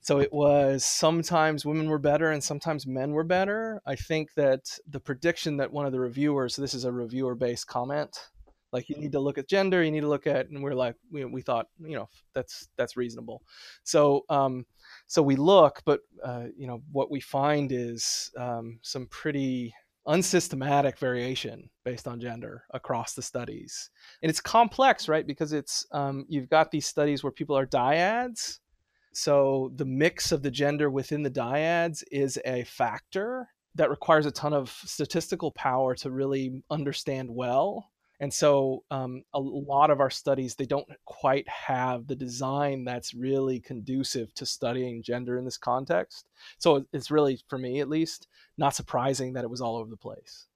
So it was sometimes women were better and sometimes men were better. I think that the prediction that one of the reviewers, so this is a reviewer based comment, like you need to look at gender, you need to look at, and we're like, we thought, that's reasonable. So, so we look, but, what we find is some pretty unsystematic variation based on gender across the studies. And it's complex, right? Because you've got these studies where people are dyads, so the mix of the gender within the dyads is a factor that requires a ton of statistical power to really understand well. And so a lot of our studies, they don't quite have the design that's really conducive to studying gender in this context. So it's really, for me at least, not surprising that it was all over the place.